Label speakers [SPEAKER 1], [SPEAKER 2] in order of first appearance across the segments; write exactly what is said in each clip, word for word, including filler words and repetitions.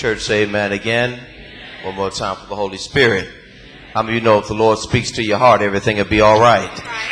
[SPEAKER 1] church say amen again? One more time for the Holy Spirit. How many of you know if the Lord speaks to your heart, everything will be all right?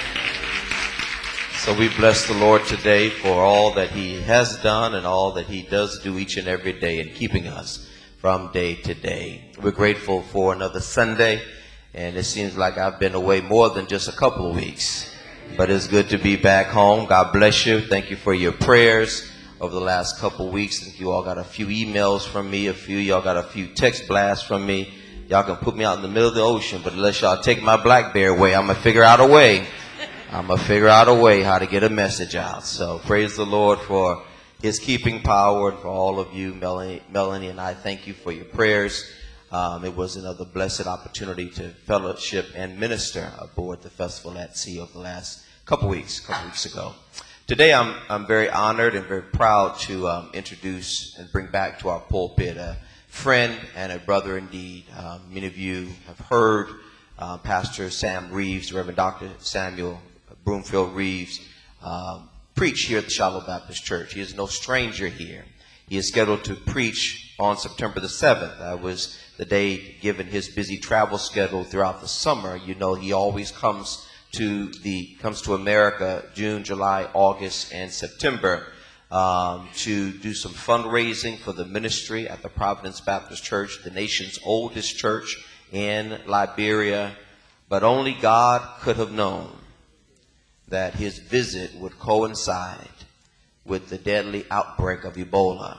[SPEAKER 1] So we bless the Lord today for all that he has done and all that he does do each and every day in keeping us from day to day. We're grateful for another Sunday, and it seems like I've been away more than just a couple of weeks, but it's good to be back home. God bless you. Thank you for your prayers over the last couple of weeks. I think you all got a few emails from me, a few y'all got a few text blasts from me. Y'all can put me out in the middle of the ocean, but unless y'all take my BlackBerry away, I'm going to figure out a way. I'm going to figure out a way how to get a message out. So praise the Lord for his keeping power, and for all of you. Melanie, Melanie and I thank you for your prayers. Um, it was another blessed opportunity to fellowship and minister aboard the Festival at Sea over the last couple weeks, couple weeks ago. Today I'm, I'm very honored and very proud to um, introduce and bring back to our pulpit a friend and a brother indeed. Um, many of you have heard uh, Pastor Sam Reeves, Reverend Doctor Samuel Broomfield Reeves, um, preach here at the Shiloh Baptist Church. He is no stranger here. He is scheduled to preach on September the seventh. That was the day, given his busy travel schedule throughout the summer. You know, he always comes to the comes to America June, July, August, and September um, to do some fundraising for the ministry at the Providence Baptist Church, the nation's oldest church in Liberia. But only God could have known that his visit would coincide with the deadly outbreak of Ebola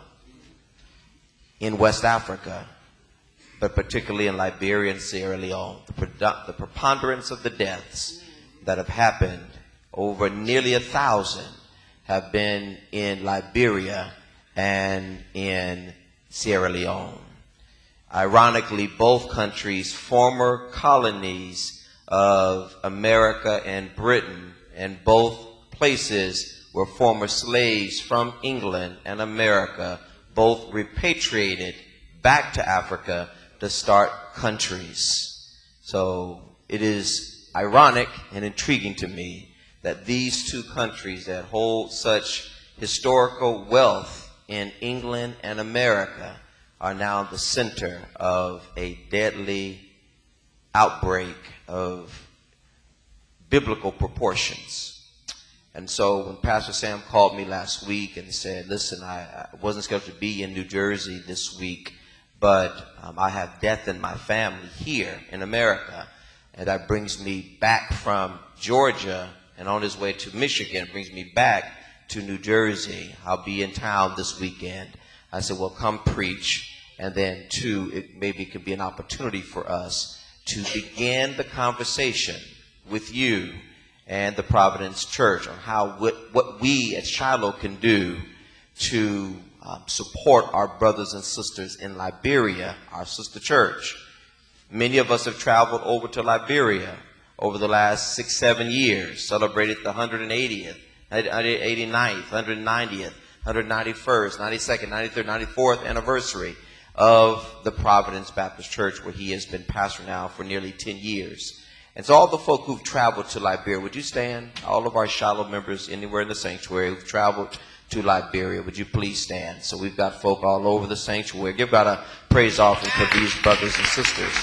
[SPEAKER 1] in West Africa, but particularly in Liberia and Sierra Leone. The, the preponderance of the deaths that have happened, over nearly a thousand, have been in Liberia and in Sierra Leone. Ironically, both countries, former colonies of America and Britain, and both places were former slaves from England and America, both repatriated back to Africa to start countries. So it is ironic and intriguing to me that these two countries that hold such historical wealth in England and America are now the center of a deadly outbreak of biblical proportions. And so when Pastor Sam called me last week and said, listen, I, I wasn't scheduled to be in New Jersey this week, but um, I have death in my family here in America. And that brings me back from Georgia, and on his way to Michigan, brings me back to New Jersey. I'll be in town this weekend. I said, well, come preach. And then, two, it maybe could be an opportunity for us to begin the conversation with you and the Providence Church on how what, what we at Shiloh can do to um, support our brothers and sisters in Liberia, our sister church. Many of us have traveled over to Liberia over the last six, seven years, celebrated the one hundred eightieth, one hundred eighty-ninth, one hundred ninetieth, one hundred ninety-first, ninety-second, ninety-third, ninety-fourth anniversary of the Providence Baptist Church, where he has been pastor now for nearly ten years. And so all the folk who've traveled to Liberia, would you stand? All of our Shiloh members anywhere in the sanctuary who've traveled to Liberia, would you please stand? So we've got folk all over the sanctuary. Give God a praise offering for these brothers and sisters.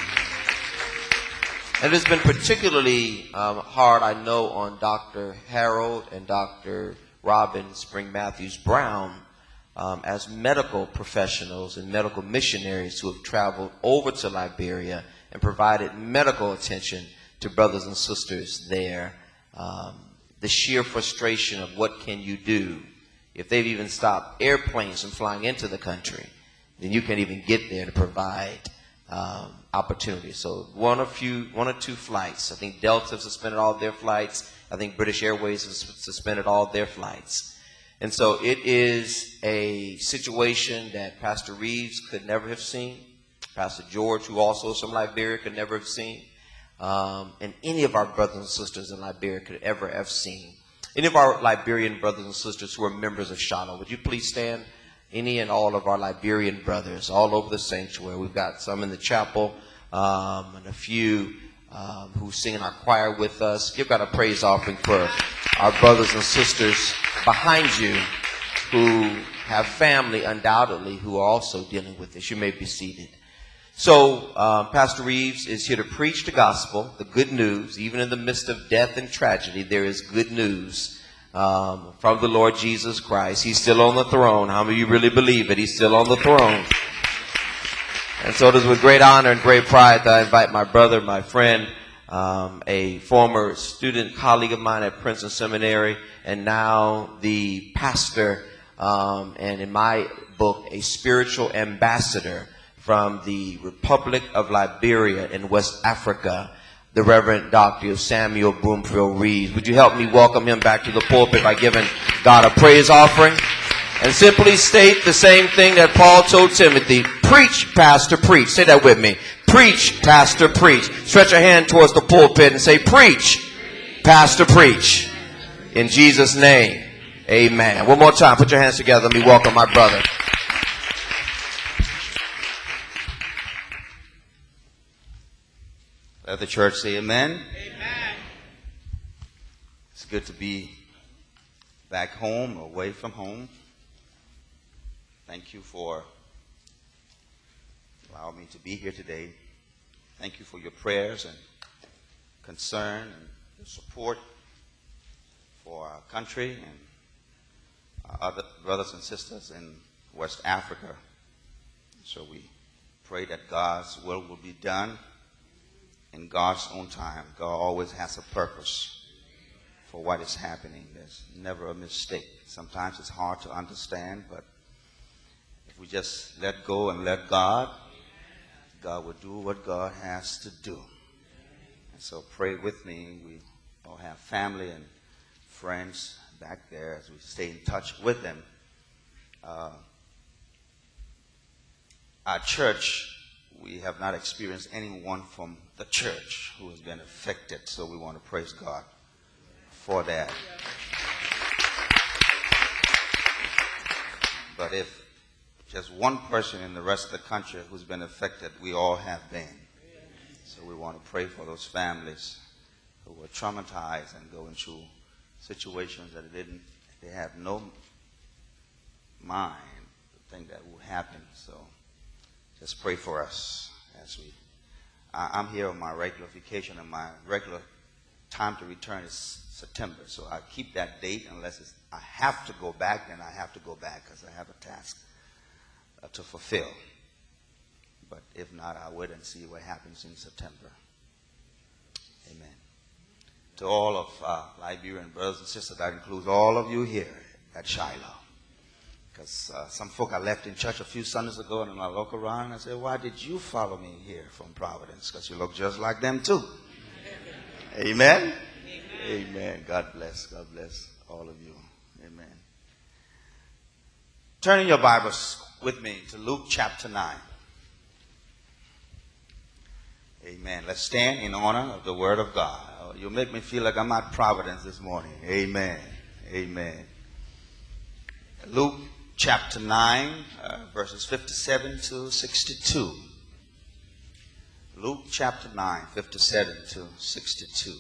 [SPEAKER 1] And it's been particularly um, hard, I know, on Doctor Harold and Doctor Robin Spring Matthews Brown um, as medical professionals and medical missionaries who have traveled over to Liberia and provided medical attention to brothers and sisters there. Um, the sheer frustration of what can you do if they've even stopped airplanes from flying into the country, then you can't even get there to provide um, opportunities. So one or few, one or two flights. I think Delta have suspended all their flights. I think British Airways has suspended all their flights. And so it is a situation that Pastor Reeves could never have seen. Pastor George, who also is from Liberia, could never have seen. Um, and any of our brothers and sisters in Liberia could ever have seen. Any of our Liberian brothers and sisters who are members of Shiloh, would you please stand? Any and all of our Liberian brothers all over the sanctuary. We've got some in the chapel um, and a few um, who sing in our choir with us. Give God a praise offering for our brothers and sisters behind you who have family undoubtedly who are also dealing with this. You may be seated. So uh, Pastor Reeves is here to preach the gospel, the good news. Even in the midst of death and tragedy, there is good news um, from the Lord Jesus Christ. He's still on the throne. How many of you really believe it? He's still on the throne. And so it is with great honor and great pride that I invite my brother, my friend, um, a former student colleague of mine at Princeton Seminary, and now the pastor, um, and in my book, a spiritual ambassador from the Republic of Liberia in West Africa, the Reverend Doctor Samuel Broomfield Reeves. Would you help me welcome him back to the pulpit by giving God a praise offering? And simply state the same thing that Paul told Timothy. Preach, pastor, preach. Say that with me. Preach, pastor, preach. Stretch your hand towards the pulpit and say, preach, pastor, preach. In Jesus' name, amen. One more time. Put your hands together. Let me welcome my brother. Let the church say amen.
[SPEAKER 2] Amen.
[SPEAKER 3] It's good to be back home, away from home. Thank you for allowing me to be here today. Thank you for your prayers and concern and your support for our country and our other brothers and sisters in West Africa. So we pray that God's will will be done in God's own time. God always has a purpose for what is happening. There's never a mistake. Sometimes it's hard to understand, but if we just let go and let God, God will do what God has to do. And so pray with me. We all have family and friends back there as we stay in touch with them. Uh, our church, we have not experienced anyone from the church who has been affected, so we want to praise God for that. But if just one person in the rest of the country who's been affected, we all have been. So we want to pray for those families who were traumatized and going through situations that they didn't, they have no mind to think that would happen. So just pray for us as we, I, I'm here on my regular vacation, and my regular time to return is September. So I keep that date unless it's, I have to go back, then I have to go back because I have a task uh, to fulfill. But if not, I'll wait and see what happens in September. Amen. To all of uh, Liberian brothers and sisters, that includes all of you here at Shiloh. Because uh, some folk I left in church a few Sundays ago, and I look around and I say, why did you follow me here from Providence? Because you look just like them too. Amen? Amen? Amen. God bless. God bless all of you. Amen. Turning your Bibles with me to Luke chapter nine. Amen. Let's stand in honor of the Word of God. Oh, you make me feel like I'm at Providence this morning. Amen. Amen. Luke chapter nine, uh, verses fifty-seven to sixty-two. Luke chapter nine, fifty-seven to sixty-two.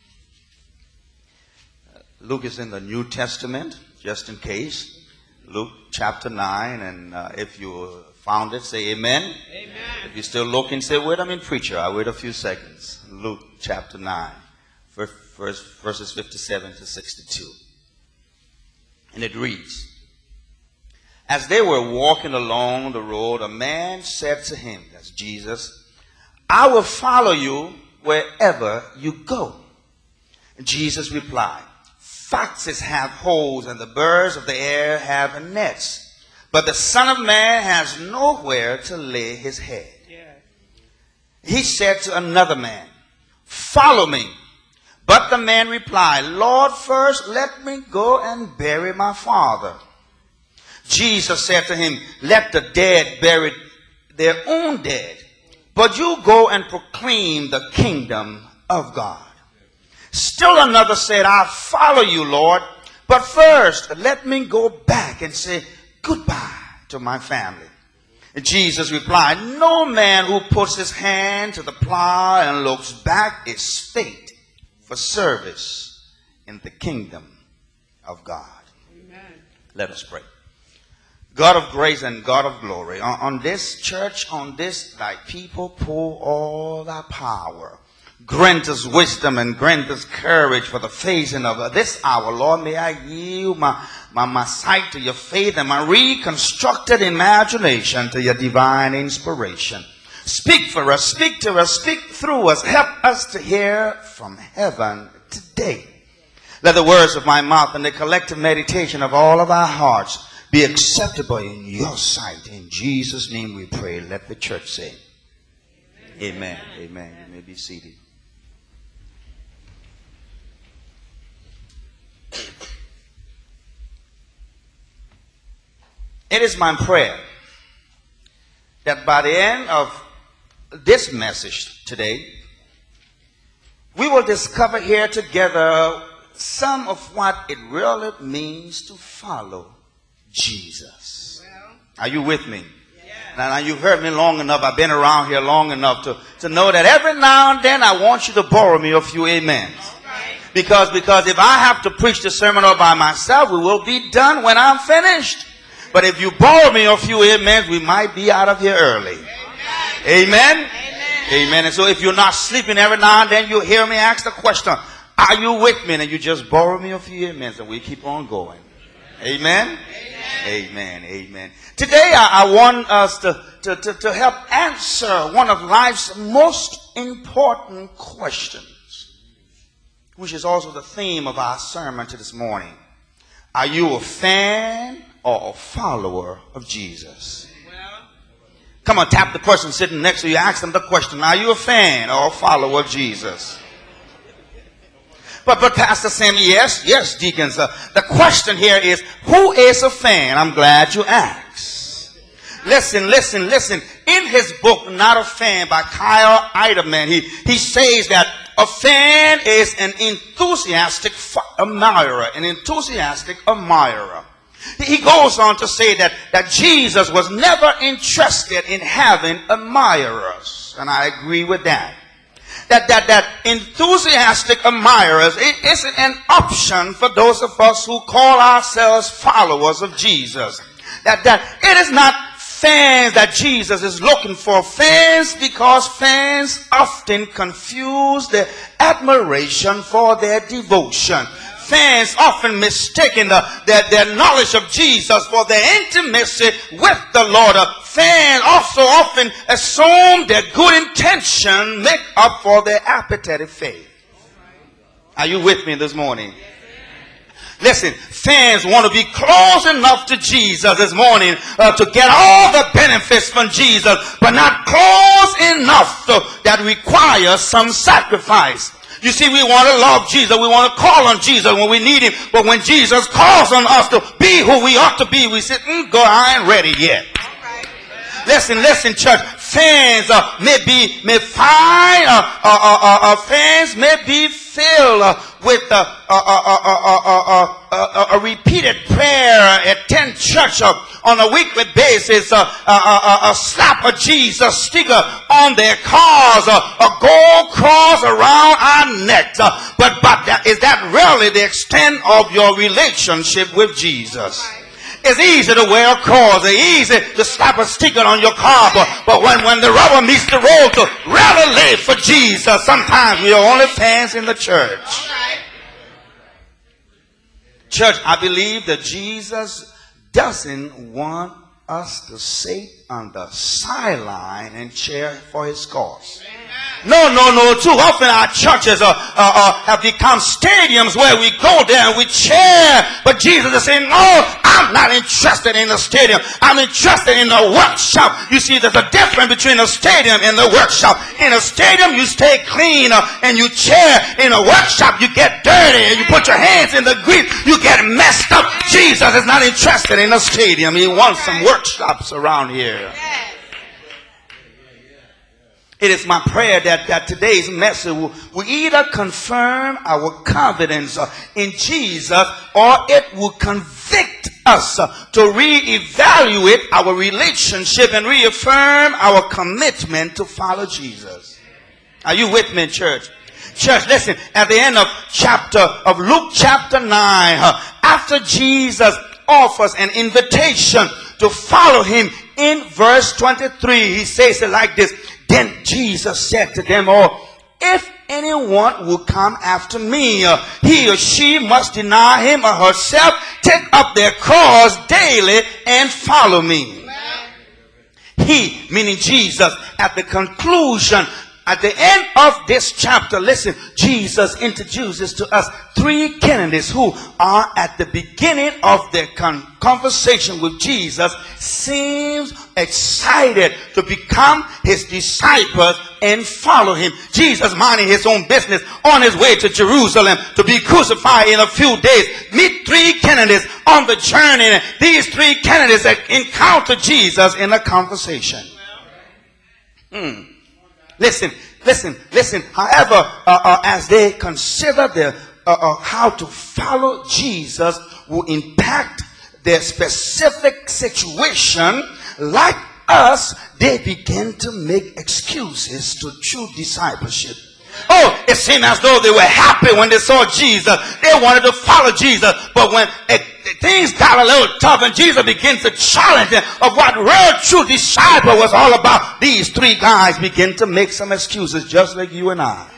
[SPEAKER 3] Uh, Luke is in the New Testament, just in case. Luke chapter nine, and uh, if you found it, say amen.
[SPEAKER 2] Amen.
[SPEAKER 3] If you're still looking, say, wait, I'm in preacher. I'll wait a few seconds. Luke chapter nine, verse, verses fifty-seven to sixty-two. And it reads, as they were walking along the road, a man said to him, that's Jesus, I will follow you wherever you go. And Jesus replied, foxes have holes and the birds of the air have nets, but the Son of Man has nowhere to lay his head. Yeah. He said to another man, follow me. But the man replied, Lord, first let me go and bury my father. Jesus said to him, let the dead bury their own dead, but you go and proclaim the kingdom of God. Still another said, I'll follow you, Lord, but first let me go back and say goodbye to my family. And Jesus replied, no man who puts his hand to the plow and looks back is fit for service in the kingdom of God.
[SPEAKER 2] Amen.
[SPEAKER 3] Let us pray. God of grace and God of glory, on, on this church, on this thy people, pour all thy power. Grant us wisdom and grant us courage for the facing of this hour. Lord, may I yield my, my, my sight to your faith and my reconstructed imagination to your divine inspiration. Speak for us, speak to us, speak through us. Help us to hear from heaven today. Let the words of my mouth and the collective meditation of all of our hearts be acceptable in your sight. In Jesus' name we pray. Let the church say, amen. Amen. Amen. You may be seated. It is my prayer that by the end of this message today, we will discover here together some of what it really means to follow Jesus. Well, are you with me? Yeah. Now, now, you've heard me long enough. I've been around here long enough to, to know that every now and then I want you to borrow me a few amens. Right. Because, because if I have to preach the sermon all by myself, we will be done when I'm finished. But if you borrow me a few amens, we might be out of here early. Amen. Amen. Amen. Amen. And so if you're not sleeping every now and then, you'll hear me ask the question, are you with me? And you just borrow me a few amens and we keep on going. Amen. Amen. Amen. Amen. Today I, I want us to, to, to, to help answer one of life's most important questions, which is also the theme of our sermon to this morning. Are you a fan or a follower of Jesus? Well, come on, tap the person sitting next to you. Ask them the question. Are you a fan or a follower of Jesus? But, but Pastor Sam, yes, yes, deacons. Uh, the question here is, who is a fan? I'm glad you asked. Listen, listen, listen. In his book, Not a Fan, by Kyle Idleman, he, he says that a fan is an enthusiastic admirer, an enthusiastic admirer. He goes on to say that, that Jesus was never interested in having admirers. And I agree with that. That, that, that enthusiastic admirers, it isn't an option for those of us who call ourselves followers of Jesus. That, that it is not fans that Jesus is looking for. Fans, because fans often confuse their admiration for their devotion. Fans often mistaken the, their, their knowledge of Jesus for their intimacy with the Lord. Uh, fans also often assume their good intention make up for their apathetic faith. Are you with me this morning? Listen, fans want to be close enough to Jesus this morning uh, to get all the benefits from Jesus, but not close enough to, that requires some sacrifice. You see, we want to love Jesus. We want to call on Jesus when we need him. But when Jesus calls on us to be who we ought to be, we say, mm, God, I ain't ready yet. Right. Listen, listen, church. Fans uh, may be, may find, uh, uh, uh, uh, fans may be filled uh, with uh, uh, uh, uh, uh, uh, uh, uh, a repeated prayer, attend church uh, on a weekly basis, uh, uh, uh, uh, slap a Jesus sticker on their cars, uh, a gold cross around our necks. Uh, but but that, is that really the extent of your relationship with Jesus? It's easy to wear a cross. It's easy to slap a sticker on your car. But, but when, when the rubber meets the road to really live for Jesus, sometimes we are only fans in the church. Right. Church, I believe that Jesus doesn't want us to sit on the sideline and cheer for his cause. No, no, no. Too often our churches are, uh, uh, have become stadiums where we go there and we cheer. But Jesus is saying, no, I'm not interested in the stadium. I'm interested in the workshop. You see, there's a difference between a stadium and the workshop. In a stadium, you stay clean uh, and you cheer. In a workshop, you get dirty and you put your hands in the grease. You get messed up. Jesus is not interested in a stadium. He wants some workshops around here. It is my prayer that, that today's message will, will either confirm our confidence uh, in Jesus, or it will convict us uh, to reevaluate our relationship and reaffirm our commitment to follow Jesus. Are you with me, church? Church, listen, at the end of chapter of Luke chapter nine, uh, after Jesus offers an invitation to follow him. In verse twenty-three, he says it like this. Then Jesus said to them all, if anyone will come after me, uh, he or she must deny him or herself, take up their cross daily and follow me. Amen. He, meaning Jesus, at the conclusion, at the end of this chapter, listen, Jesus introduces to us three candidates who are at the beginning of their con- conversation with Jesus, seems excited to become his disciples and follow him. Jesus, minding his own business, on his way to Jerusalem to be crucified in a few days. Meet three candidates on the journey. These three candidates that encounter Jesus in a conversation. Hmm. Listen, listen, listen. However, uh, uh, as they consider their, uh, uh, how to follow Jesus will impact their specific situation, like us, they begin to make excuses to true discipleship. Oh, it seemed as though they were happy when they saw Jesus. They wanted to follow Jesus. But when it, things got a little tough and Jesus begins to challenge them of what real true disciple was all about, these three guys begin to make some excuses just like you and I.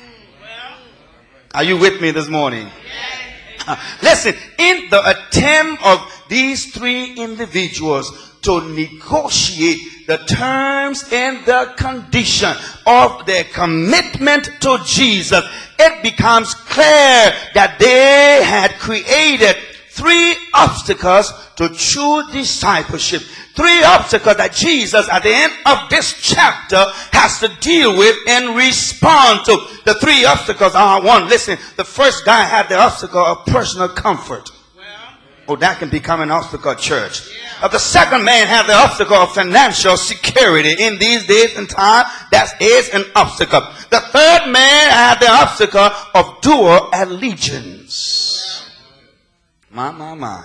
[SPEAKER 3] Are you with me this morning? Uh, listen, in the attempt of these three individuals to negotiate the terms and the condition of their commitment to Jesus, it becomes clear that they had created three obstacles to true discipleship. Three obstacles that Jesus at the end of this chapter has to deal with and respond to. The three obstacles are, one, listen, the first guy had the obstacle of personal comfort. Oh, that can become an obstacle, church. Yeah. Uh, the second man had the obstacle of financial security. In these days and time, that is an obstacle. The third man had the obstacle of dual allegiance. My, my, my.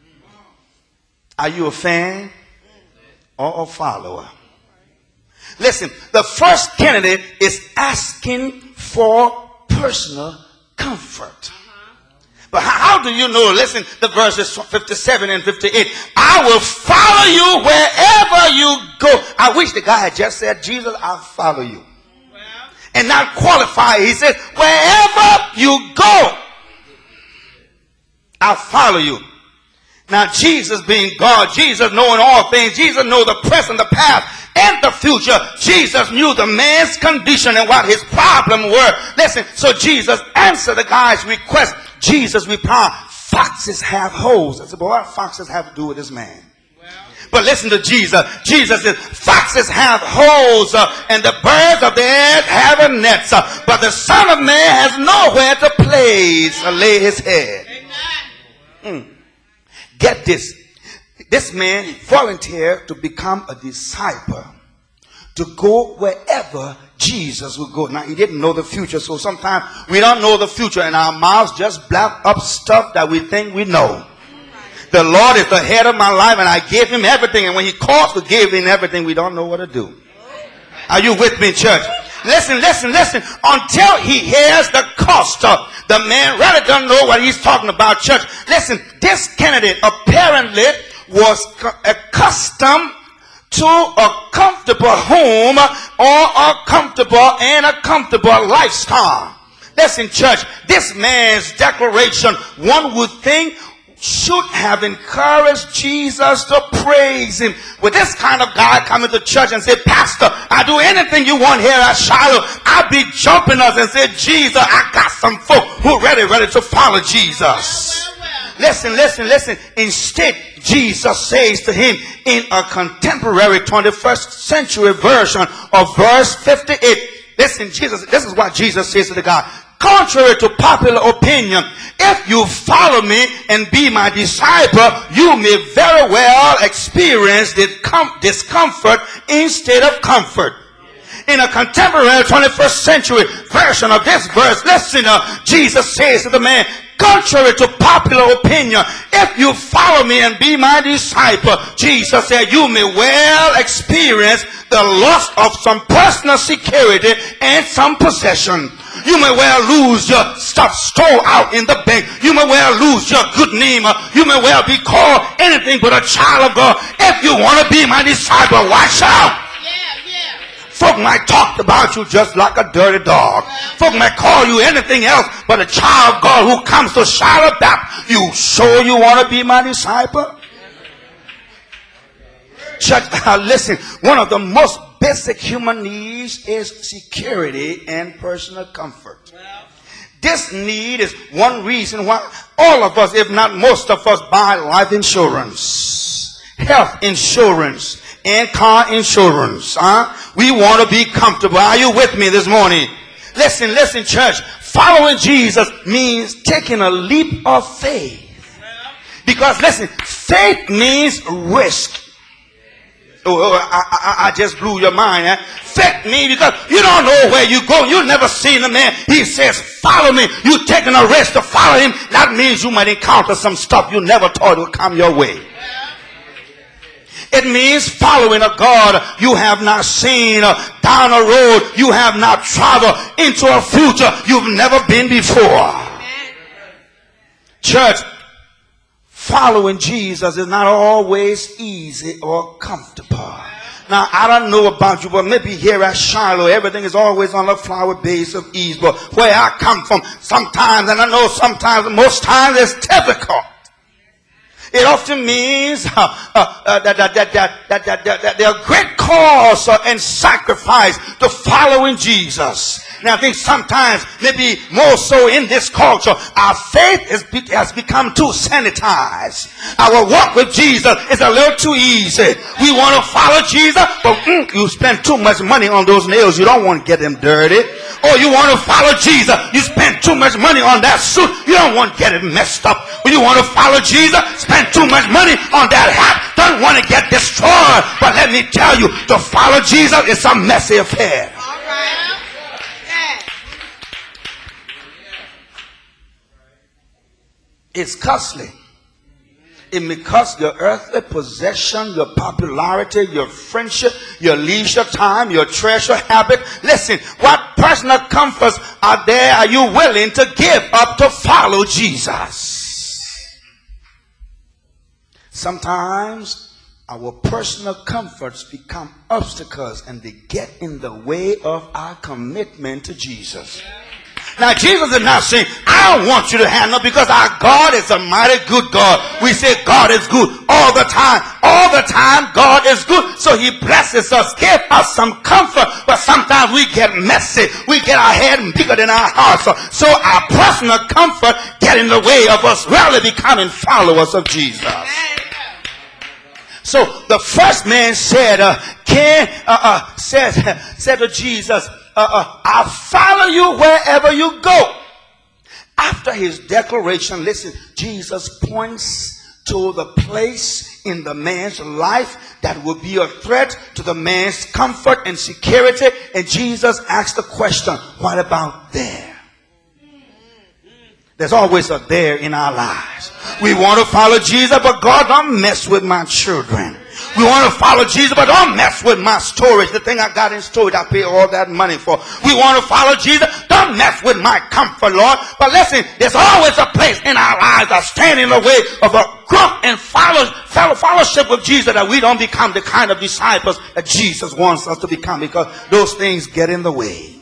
[SPEAKER 3] Are you a fan or a follower? Listen, the first candidate is asking for personal comfort. But how do you know? Listen, the verses fifty-seven and fifty-eight. I will follow you wherever you go. I wish the guy had just said, Jesus, I'll follow you. Well, and not qualify. He said, wherever you go, I'll follow you. Now, Jesus being God, Jesus knowing all things, Jesus knows the present, the past, and the future. Jesus knew the man's condition and what his problem were. Listen, so Jesus answered the guy's request. Jesus replied, foxes have holes. I said, but what foxes have to do with this man? Well, but listen to Jesus. Jesus said, foxes have holes, uh, and the birds of the air have a nets, uh, but the Son of Man has nowhere to place or lay his head. Mm. Get this. This man volunteered to become a disciple, to go wherever Jesus would go. Now, he didn't know the future, so sometimes we don't know the future, and our mouths just block up stuff that we think we know. The Lord is the head of my life, and I gave him everything, and when he calls to give him everything, we don't know what to do. Are you with me, church? Listen, listen, listen. Until he hears the cost of the man really doesn't know what he's talking about, church. Listen, this candidate apparently was accustomed to a comfortable home or a comfortable and a comfortable lifestyle. Listen, church, this man's declaration, one would think, should have encouraged Jesus to praise him. With this kind of guy coming to church and say, Pastor, I do anything you want here at Shiloh. I'll be jumping us and say, Jesus, I got some folk who are ready, ready to follow Jesus. Well, well, well. Listen, listen, listen. Instead, Jesus says to him in a contemporary twenty-first century version of verse fifty-eight. Listen, Jesus, this is what Jesus says to the guy. Contrary to popular opinion, if you follow me and be my disciple, you may very well experience discomfort instead of comfort. In a contemporary twenty-first century version of this verse, listen, uh, Jesus says to the man, contrary to popular opinion, if you follow me and be my disciple, Jesus said, you may well experience the loss of some personal security and some possession. You may well lose your stuff stored out in the bank. You may well lose your good name. You may well be called anything but a child of God. If you want to be my disciple, watch out. Folk might talk about you just like a dirty dog. Folk might call you anything else but a child of God who comes to Shiloh Baptist. You sure you want to be my disciple? Church, uh, listen, one of the most basic human needs is security and personal comfort. This need is one reason why all of us, if not most of us, buy life insurance, health insurance, and car insurance. Huh? We want to be comfortable. Are you with me this morning? Listen, listen, church. Following Jesus means taking a leap of faith. Because listen, faith means risk. Oh, oh I, I, I just blew your mind. Eh? Faith means because you don't know where you go. You've never seen a man. He says, follow me. You're taking a risk to follow him. That means you might encounter some stuff you never thought would come your way. It means following a God you have not seen, uh, down a road you have not traveled, into a future you've never been before. Church, following Jesus is not always easy or comfortable. Now, I don't know about you, but maybe here at Shiloh, everything is always on a flower base of ease. But where I come from, sometimes, and I know sometimes, most times, it's difficult. It often means uh, uh, uh, that, that, that, that, that, that, that, that there are great cause uh, and sacrifice to following Jesus. Now I think sometimes, maybe more so in this culture, our faith is, has become too sanitized. Our walk with Jesus is a little too easy. We want to follow Jesus, but mm, you spend too much money on those nails. You don't want to get them dirty. Or you want to follow Jesus, you spend too much money on that suit. You don't want to get it messed up. When you want to follow Jesus, spend too much money on that hat. Don't want to get destroyed. But let me tell you, to follow Jesus is a messy affair. It's costly. It may cost your earthly possession, your popularity, your friendship, your leisure time, your treasure habit. Listen, what personal comforts are there are you willing to give up to follow Jesus? Sometimes our personal comforts become obstacles and they get in the way of our commitment to Jesus. Now, Jesus is not saying, I don't want you to handle because our God is a mighty good God. We say God is good all the time. All the time, God is good. So he blesses us, give us some comfort. But sometimes we get messy. We get our head bigger than our hearts. So, so our personal comfort get in the way of us really becoming followers of Jesus. So the first man said, uh, can, uh, uh, said, said to Jesus, Uh, uh, I'll follow you wherever you go. After his declaration, listen, Jesus points to the place in the man's life that will be a threat to the man's comfort and security. And Jesus asked the question, what about there? There's always a there in our lives. We want to follow Jesus, but God, don't mess with my children. We want to follow Jesus, but don't mess with my storage. The thing I got in storage, I pay all that money for. We want to follow Jesus. Don't mess with my comfort, Lord. But listen, there's always a place in our lives that stand in the way of a growth and follow, fellow fellowship with Jesus, that we don't become the kind of disciples that Jesus wants us to become, because those things get in the way.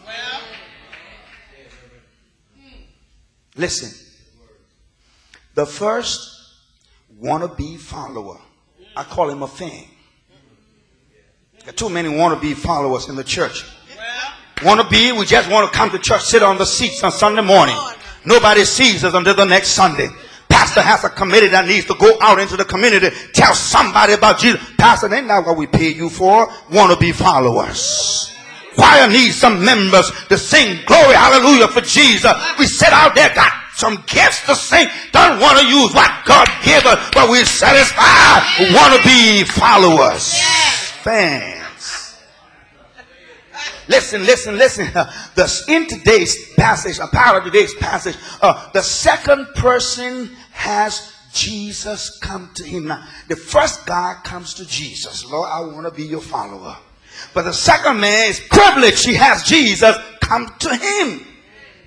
[SPEAKER 3] Listen, the first wannabe follower, I call him a fan. There are too many wannabe followers in the church. Wannabe, we just want to come to church, sit on the seats on Sunday morning. Nobody sees us until the next Sunday. Pastor has a committee that needs to go out into the community, tell somebody about Jesus. Pastor, that's not what we pay you for. Wannabe followers. Choir needs some members to sing glory, hallelujah for Jesus. We sit out there, got some gifts to sing. Don't want to use what God gave us, but we're satisfied. We want to be followers. Fans. Listen, listen, listen. Uh, the, in today's passage, a part of today's passage, uh, the second person has Jesus come to him. Now, the first guy comes to Jesus. Lord, I want to be your follower. But the second man is privileged. He has Jesus come to him.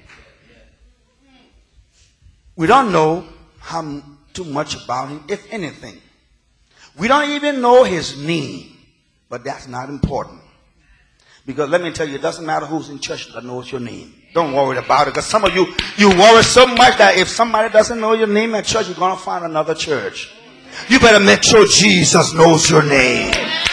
[SPEAKER 2] We don't know how m- too much about him, if anything. We don't even know his name, but that's not important. Because let me tell you, it doesn't matter who's in church that knows your name. Don't worry about it. Because some of you, you worry so much that if somebody doesn't know your name at church, you're going to find another church. You better make sure Jesus knows your name.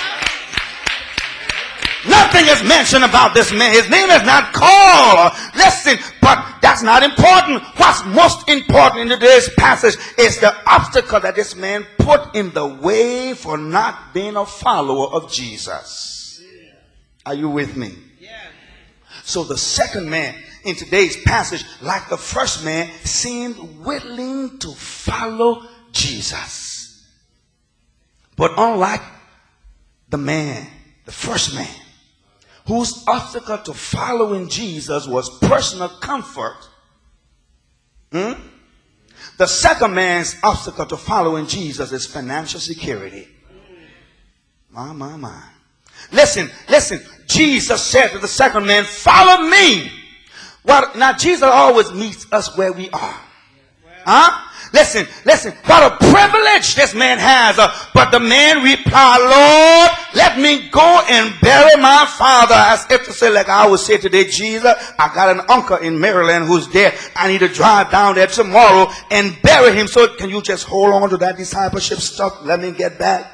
[SPEAKER 2] Nothing is mentioned about this man. His name is not called. Listen, but that's not important. What's most important in today's passage is the obstacle that this man put in the way for not being a follower of Jesus. Are you with me? So the second man in today's passage, like the first man, seemed willing to follow Jesus. But unlike the man, the first man, whose obstacle to following Jesus was personal comfort, hmm? the second man's obstacle to following Jesus is financial security. My, my, my. Listen, listen. Jesus said to the second man, follow me. Well, now Jesus always meets us where we are. Huh? Listen, listen. What a privilege this man has. Uh, but the man replied, Lord, let me go and bury my father. As if to say, like I would say today, Jesus, I got an uncle in Maryland who's dead. I need to drive down there tomorrow and bury him. So can you just hold on to that discipleship stuff? Let me get back.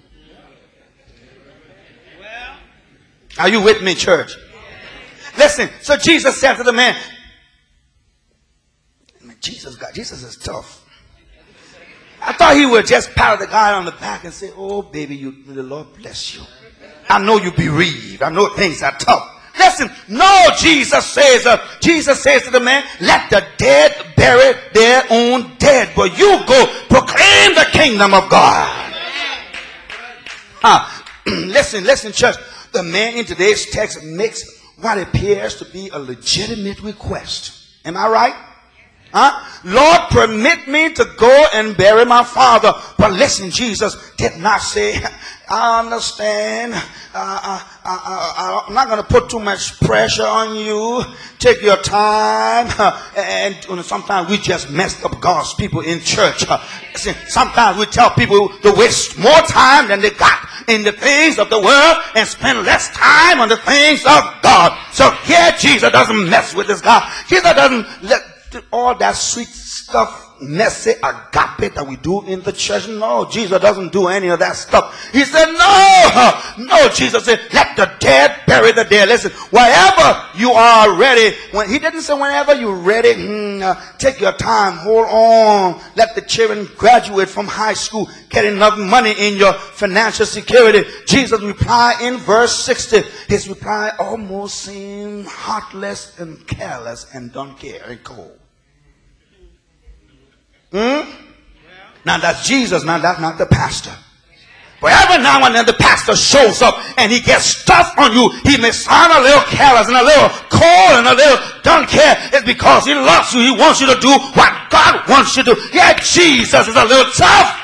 [SPEAKER 2] Are you with me, church? Listen, so Jesus said to the man, Jesus, God, Jesus is tough. I thought he would just pat the guy on the back and say, oh, baby, you, the Lord bless you. I know you bereaved. I know things are tough. Listen, no, Jesus says, uh, Jesus says to the man, let the dead bury their own dead, but you go proclaim the kingdom of God. Uh, listen, listen, church. The man in today's text makes what appears to be a legitimate request. Am I right? Huh? Lord, permit me to go and bury my father. But listen, Jesus did not say, I understand. Uh, I, I, I, I'm not going to put too much pressure on you. Take your time. Uh, and, and sometimes we just messed up God's people in church. Uh, listen, sometimes we tell people to waste more time than they got in the things of the world and spend less time on the things of God. So here Jesus doesn't mess with this guy. Jesus doesn't let all that sweet stuff, messy agape that we do in the church. No, Jesus doesn't do any of that stuff. He said, no, no, Jesus said, let the dead bury the dead. Listen, wherever you are ready, when he didn't say whenever you're ready, hmm, uh, take your time, hold on, let the children graduate from high school, get enough money in your financial security. Jesus replied in verse sixty, his reply almost seemed heartless and careless and don't care and cold. Hmm? Now that's Jesus, now that's not the pastor. But every now and then the pastor shows up and he gets stuff on you. He may sound a little careless and a little cold and a little don't care. It's because he loves you. He wants you to do what God wants you to do. Yeah, Jesus is a little tough.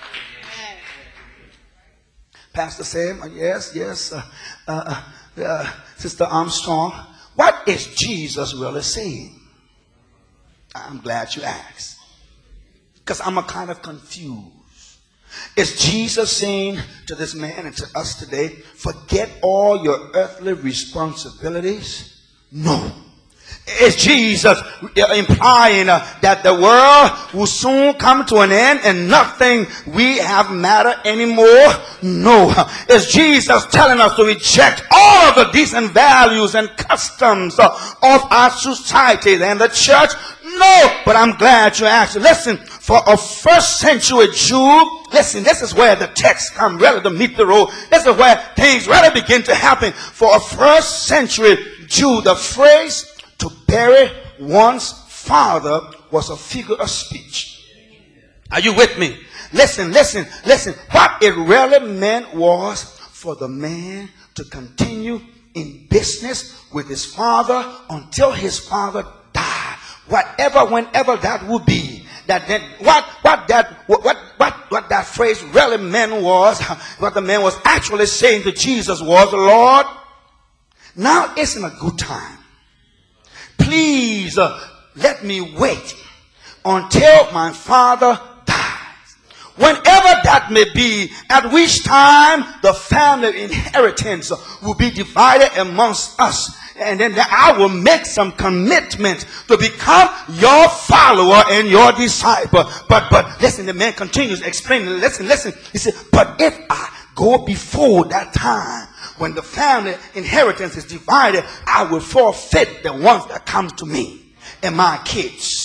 [SPEAKER 2] Pastor Sam, yes, yes. Uh, uh, uh, Sister Armstrong, what is Jesus really saying? I'm glad you asked. Because I'm a kind of confused. Is Jesus saying to this man and to us today, forget all your earthly responsibilities? No. Is Jesus implying uh, that the world will soon come to an end and nothing we have matter anymore? No. Is Jesus telling us to reject all of the decent values and customs uh, of our society and the church? No. But I'm glad you asked. Listen, for a first century Jew, listen, this is where the text comes really to meet the road. This is where things really begin to happen. For a first century Jew, the phrase to bury one's father was a figure of speech. Are you with me? Listen, listen, listen. What it really meant was for the man to continue in business with his father until his father died. Whatever, whenever that would be. That then, what, what that, what, what, what, what that phrase really meant was, what the man was actually saying to Jesus was, Lord, now isn't a good time. Please uh, let me wait until my father dies. Whenever that may be, at which time the family inheritance will be divided amongst us. And then I will make some commitment to become your follower and your disciple. But, but listen, the man continues explaining. Listen, listen. He said, but if I go before that time, when the family inheritance is divided, I will forfeit the ones that come to me and my kids.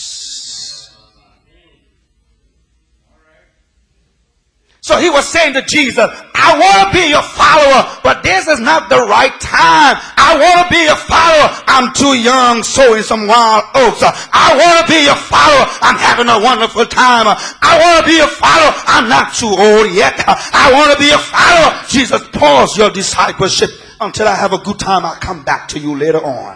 [SPEAKER 2] So he was saying to Jesus, I want to be your follower, but this is not the right time. I want to be your follower. I'm too young sowing some wild oats. I want to be your follower. I'm having a wonderful time. I want to be your follower. I'm not too old yet. I want to be your follower. Jesus, pause your discipleship until I have a good time. I'll come back to you later on.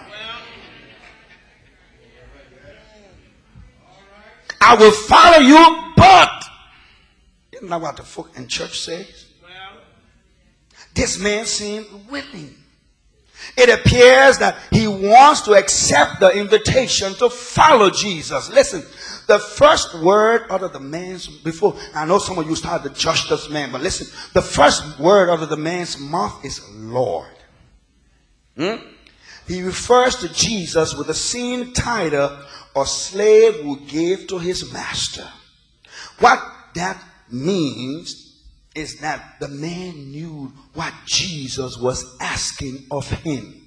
[SPEAKER 2] I will follow you, but isn't that what the folk in church says? This man seemed willing. It appears that he wants to accept the invitation to follow Jesus. Listen, the first word out of the man's, before, I know some of you started to judge this man, but listen, the first word out of the man's mouth is Lord. Hmm? He refers to Jesus with the same title a slave would give to his master. What that means is that the man knew what Jesus was asking of him.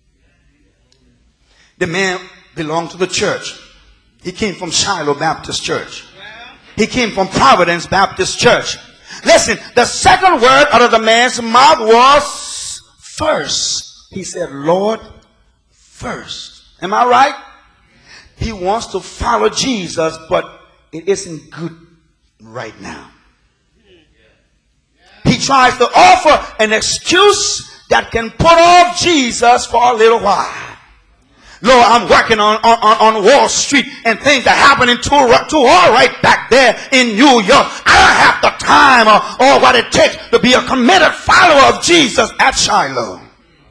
[SPEAKER 2] The man belonged to the church. He came from Shiloh Baptist Church. He came from Providence Baptist Church. Listen, the second word out of the man's mouth was first. He said, Lord, first. Am I right? He wants to follow Jesus, but it isn't good right now. He tries to offer an excuse that can put off Jesus for a little while. Lord, I'm working on, on, on Wall Street and things are happening too, too all right back there in New York. I don't have the time or, or what it takes to be a committed follower of Jesus at Shiloh.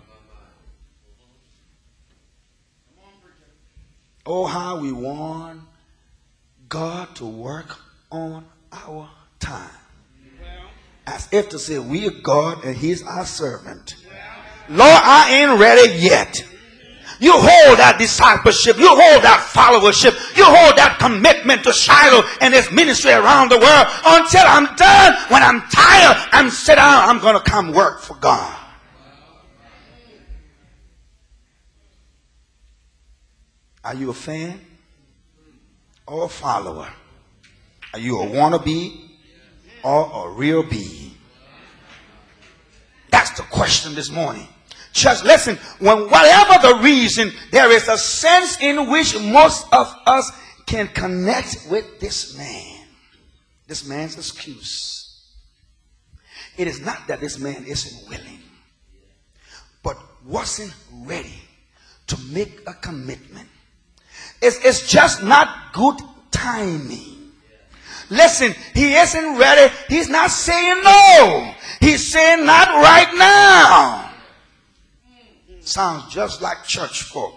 [SPEAKER 2] Oh, how we want God to work on our time. As if to say, we are God and He's our servant. Lord, I ain't ready yet. You hold that discipleship. You hold that followership. You hold that commitment to Shiloh and His ministry around the world until I'm done. When I'm tired, I'm sit down. I'm going to come work for God. Are you a fan or a follower? Are you a wannabe or a real bee? That's the question this morning. Church, listen, when whatever the reason, there is a sense in which most of us can connect with this man. This man's excuse. It is not that this man isn't willing, but wasn't ready to make a commitment. It's, it's just not good timing. Listen, he isn't ready. He's not saying no. He's saying not right now. Sounds just like church folk.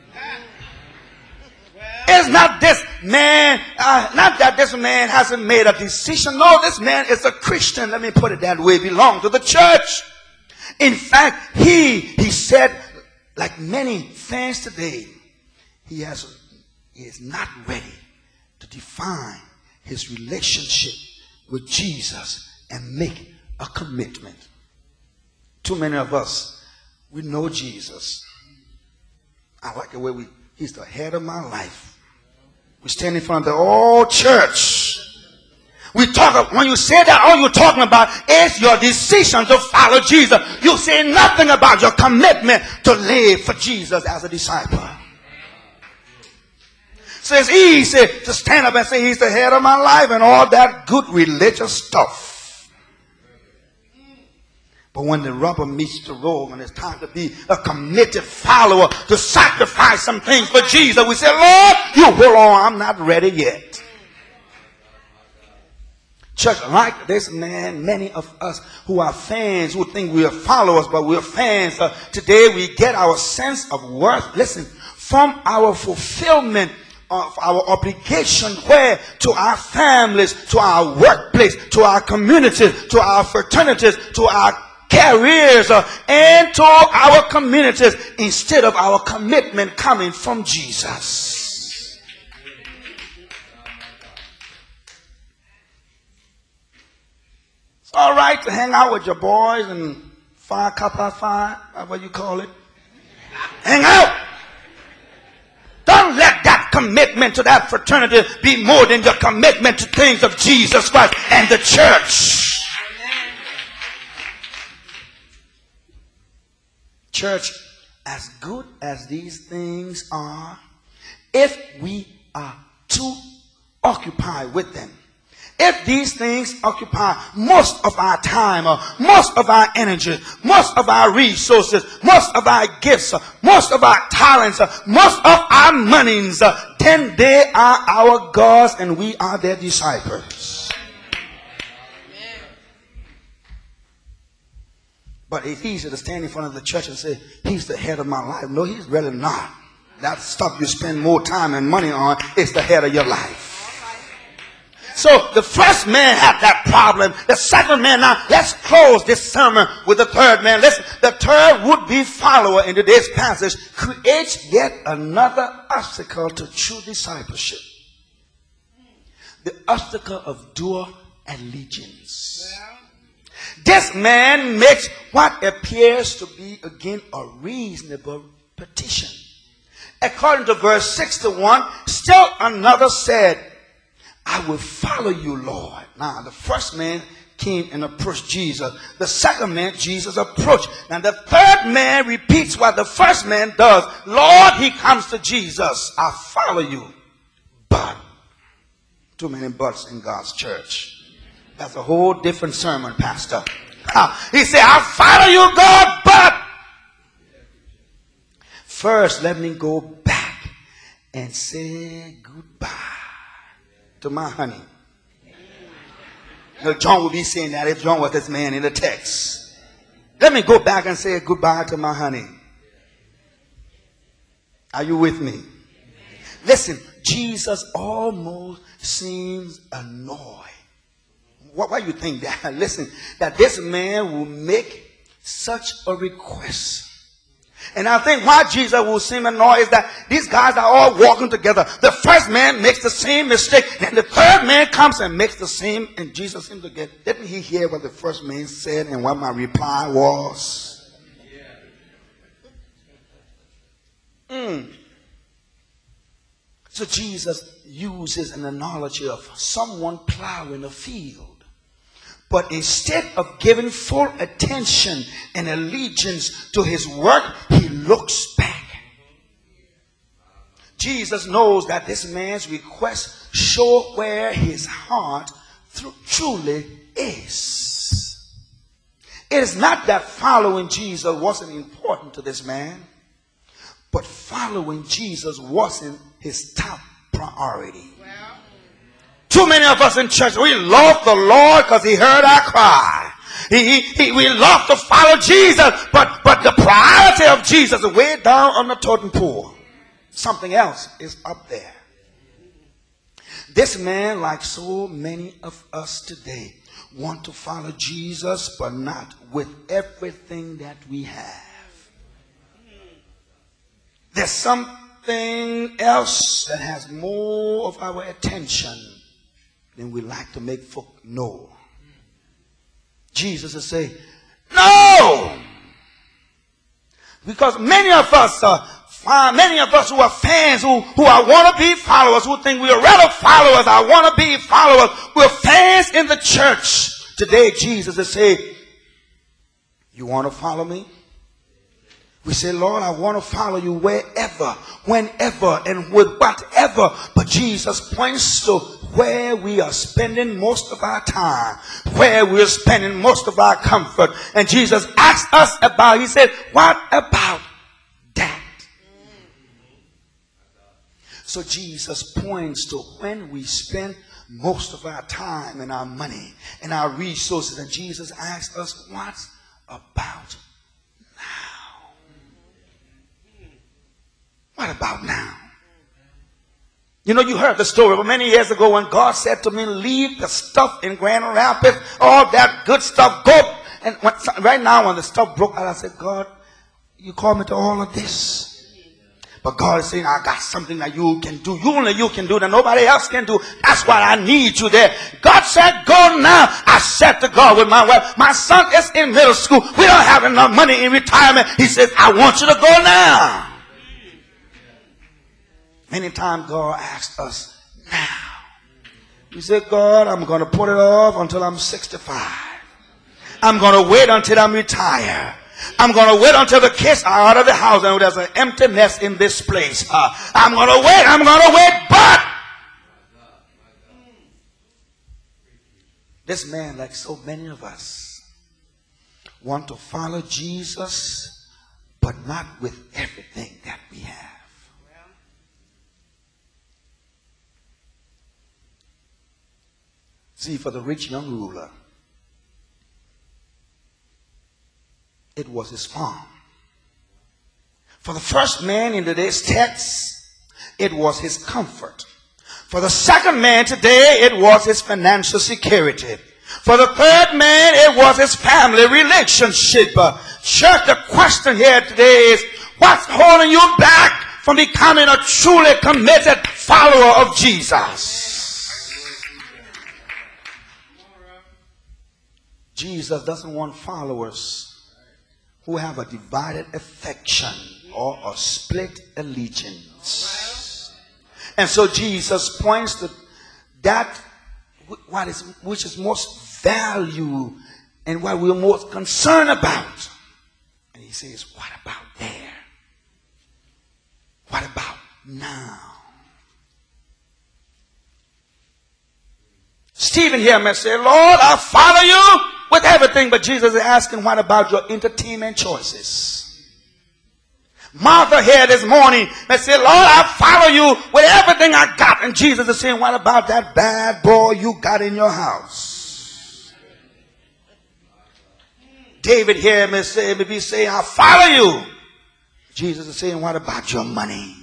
[SPEAKER 2] It's not this man, uh, not that this man hasn't made a decision. No, this man is a Christian. Let me put it that way. Belong to the church. In fact, he, he said, like many fans today, he has, he is not ready to define his relationship with Jesus and make a commitment. Too many of us, we know Jesus. I like the way we, he's the head of my life. We stand in front of the whole church. We talk, when you say that, all you're talking about is your decision to follow Jesus. You say nothing about your commitment to live for Jesus as a disciple. So it's easy to stand up and say he's the head of my life and all that good religious stuff. But when the rubber meets the road, when it's time to be a committed follower, to sacrifice some things for Jesus, we say, Lord, you hold on, I'm not ready yet. Church, like this man, many of us who are fans, who think we are followers, but we're fans, uh, today we get our sense of worth, listen, from our fulfillment of our obligation where to our families, to our workplace, to our communities, to our fraternities, to our careers, uh, and to our communities, instead of our commitment coming from Jesus. It's all right to hang out with your boys and five kappa five, what you call it. Hang out. Don't let that commitment to that fraternity be more than your commitment to things of Jesus Christ and the church. Church, as good as these things are, if we are too occupied with them, if these things occupy most of our time, or most of our energy, most of our resources, most of our gifts, most of our talents, most of our monies, then they are our gods and we are their disciples. But it's easy to stand in front of the church and say, he's the head of my life. No, he's really not. That stuff you spend more time and money on is the head of your life. So the first man had that problem. The second man, now let's close this sermon with the third man. Listen, the third would-be follower in today's passage creates yet another obstacle to true discipleship. The obstacle of dual allegiance. This man makes what appears to be again a reasonable petition. According to verse sixty-one, still another said, I will follow you, Lord. Now, the first man came and approached Jesus. The second man, Jesus approached. Now, the third man repeats what the first man does. Lord, he comes to Jesus. I follow you. But, too many buts in God's church. That's a whole different sermon, Pastor. He said, I follow you, God, but first let me go back and say goodbye to my honey. You know, John would be saying that if John was this man in the text. Let me go back and say goodbye to my honey. Are you with me? Listen, Jesus almost seems annoyed. Why do you think that? Listen, that this man will make such a request. And I think why Jesus will seem annoyed is that these guys are all walking together. The first man makes the same mistake, and the third man comes and makes the same, and Jesus seems to get, didn't he hear what the first man said and what my reply was? Mm. So Jesus uses an analogy of someone plowing a field. But instead of giving full attention and allegiance to his work, he looks back. Jesus knows that this man's request shows where his heart truly is. It is not that following Jesus wasn't important to this man, but following Jesus wasn't his top priority. Too many of us in church, we love the Lord because he heard our cry. He, he, he, we love to follow Jesus, but, but the priority of Jesus is way down on the totem pole. Something else is up there. This man, like so many of us today, want to follow Jesus, but not with everything that we have. There's something else that has more of our attention then we like to make folk know. Jesus will say, no! Because many of us, uh, many of us who are fans, who, who are wannabe followers, who think we are rather followers, are wannabe followers, we're fans in the church. Today Jesus will say, you want to follow me? We say, Lord, I want to follow you wherever, whenever, and with whatever. But Jesus points to where we are spending most of our time, where we're spending most of our comfort. And Jesus asked us about, he said, what about that? So Jesus points to when we spend most of our time and our money and our resources. And Jesus asks us, what's about now? What about now? You know, you heard the story, but many years ago when God said to me, leave the stuff in Grand Rapids, all that good stuff, go. And when, right now when the stuff broke out, I said, God, you called me to all of this. But God is saying, I got something that you can do. You only you can do that nobody else can do. That's why I need you there. God said, go now. I said to God with my wife, my son is in middle school. We don't have enough money in retirement. He says, I want you to go now. Many times God asks us now. We say, God, I'm going to put it off until I'm sixty-five. I'm going to wait until I'm retired. I'm going to wait until the kids are out of the house and there's an empty nest in this place. Uh, I'm going to wait. I'm going to wait. But this man, like so many of us, want to follow Jesus, but not with everything that we have. See, for the rich young ruler, it was his farm. For the first man in today's text, it was his comfort. For the second man today, it was his financial security. For the third man, it was his family relationship. Uh, church, the question here today is, what's holding you back from becoming a truly committed follower of Jesus? Jesus doesn't want followers who have a divided affection or a split allegiance. And so Jesus points to that what is, which is most value and what we're most concerned about. And he says, what about there? What about now? Stephen here may say, Lord, I follow you with everything, but Jesus is asking, what about your entertainment choices? Martha here this morning may say, Lord, I follow you with everything I got. And Jesus is saying, what about that bad boy you got in your house? David here may say, may be saying, I follow you. Jesus is saying, what about your money?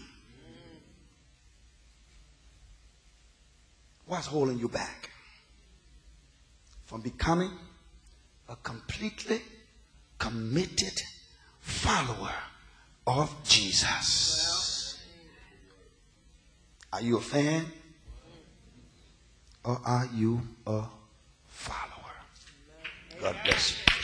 [SPEAKER 2] What's holding you back from becoming a completely committed follower of Jesus? Are you a fan or are you a follower? God bless you.